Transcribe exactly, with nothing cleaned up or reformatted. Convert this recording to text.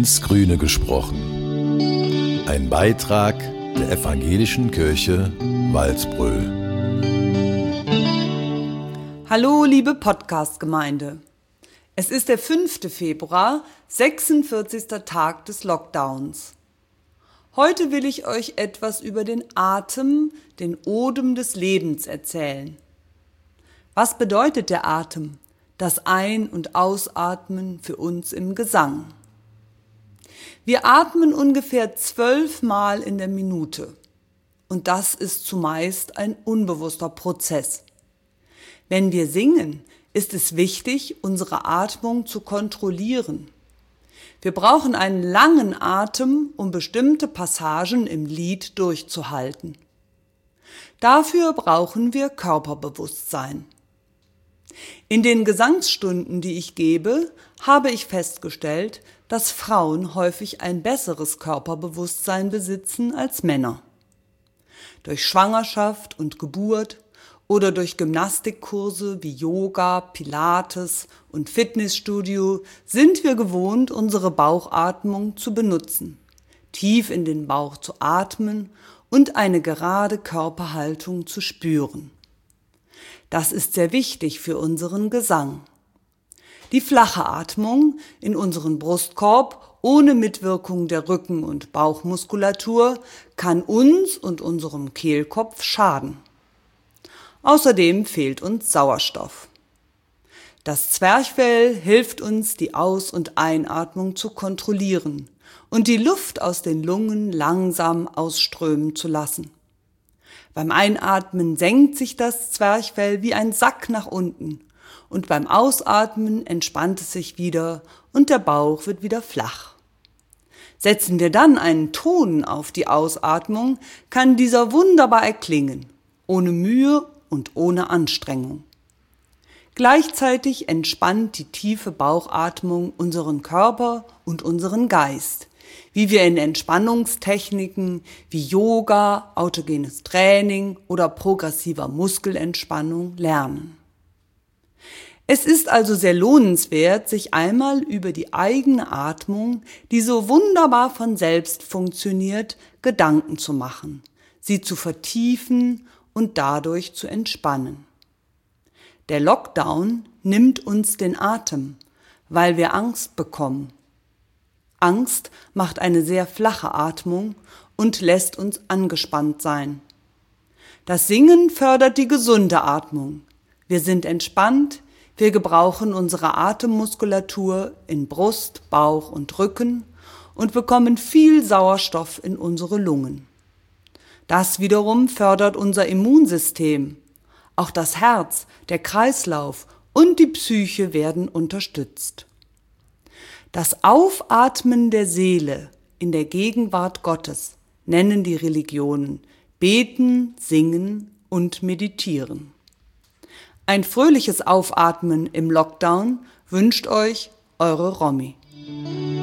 ins Grüne gesprochen. Ein Beitrag der Evangelischen Kirche Walsbröl. Hallo liebe Podcast-Gemeinde. Es ist der fünfte Februar, sechsundvierzigster Tag des Lockdowns. Heute will ich euch etwas über den Atem, den Odem des Lebens erzählen. Was bedeutet der Atem, das Ein- und Ausatmen für uns im Gesang? Wir atmen ungefähr zwölfmal in der Minute und das ist zumeist ein unbewusster Prozess. Wenn wir singen, ist es wichtig, unsere Atmung zu kontrollieren. Wir brauchen einen langen Atem, um bestimmte Passagen im Lied durchzuhalten. Dafür brauchen wir Körperbewusstsein. In den Gesangsstunden, die ich gebe, habe ich festgestellt, dass Frauen häufig ein besseres Körperbewusstsein besitzen als Männer. Durch Schwangerschaft und Geburt oder durch Gymnastikkurse wie Yoga, Pilates und Fitnessstudio sind wir gewohnt, unsere Bauchatmung zu benutzen, tief in den Bauch zu atmen und eine gerade Körperhaltung zu spüren. Das ist sehr wichtig für unseren Gesang. Die flache Atmung in unseren Brustkorb ohne Mitwirkung der Rücken- und Bauchmuskulatur kann uns und unserem Kehlkopf schaden. Außerdem fehlt uns Sauerstoff. Das Zwerchfell hilft uns, die Aus- und Einatmung zu kontrollieren und die Luft aus den Lungen langsam ausströmen zu lassen. Beim Einatmen senkt sich das Zwerchfell wie ein Sack nach unten und beim Ausatmen entspannt es sich wieder und der Bauch wird wieder flach. Setzen wir dann einen Ton auf die Ausatmung, kann dieser wunderbar erklingen, ohne Mühe und ohne Anstrengung. Gleichzeitig entspannt die tiefe Bauchatmung unseren Körper und unseren Geist, wie wir in Entspannungstechniken wie Yoga, autogenes Training oder progressiver Muskelentspannung lernen. Es ist also sehr lohnenswert, sich einmal über die eigene Atmung, die so wunderbar von selbst funktioniert, Gedanken zu machen, sie zu vertiefen und dadurch zu entspannen. Der Lockdown nimmt uns den Atem, weil wir Angst bekommen. Angst macht eine sehr flache Atmung und lässt uns angespannt sein. Das Singen fördert die gesunde Atmung. Wir sind entspannt, wir gebrauchen unsere Atemmuskulatur in Brust, Bauch und Rücken und bekommen viel Sauerstoff in unsere Lungen. Das wiederum fördert unser Immunsystem. Auch das Herz, der Kreislauf und die Psyche werden unterstützt. Das Aufatmen der Seele in der Gegenwart Gottes nennen die Religionen Beten, Singen und Meditieren. Ein fröhliches Aufatmen im Lockdown wünscht euch eure Romy.